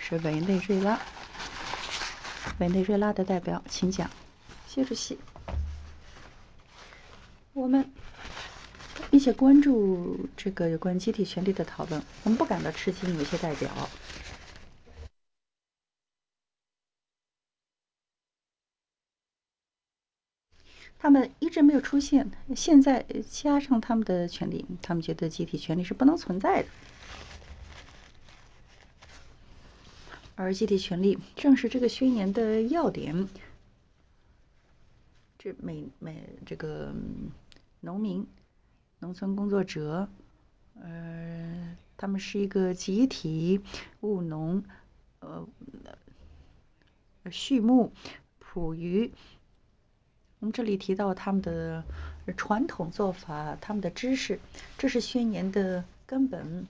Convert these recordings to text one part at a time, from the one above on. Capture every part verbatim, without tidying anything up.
是委内瑞拉。委内瑞拉的代表，请讲。谢主席，我们密切关注这个有关集体权利的讨论，我们不感到吃惊。有些代表，他们一直没有出现，现在加上他们的权利，他们觉得集体权利是不能存在的。而集体权利正是这个宣言的要点。这每每这个农民、农村工作者，呃，他们是一个集体，务农、呃，畜牧、捕鱼。我们这里提到他们的传统做法，他们的知识，这是宣言的根本。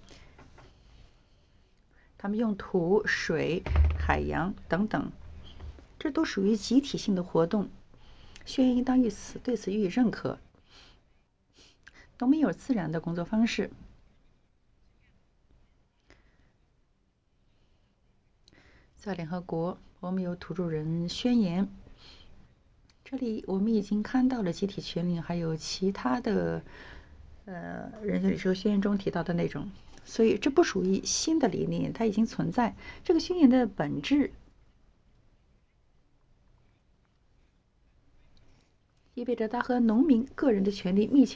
他们用土、水、海洋等等，这都属于集体性的活动。宣言应当于此对此予以认可。农民有自然的工作方式。在联合国，我们有土著人宣言。这里我们已经看到了集体权利，还有其他的呃人权理事会宣言中提到的内容。所以这不属于新的理念，它已经存在。这个宣言的本质意味着它和农民个人的权利密切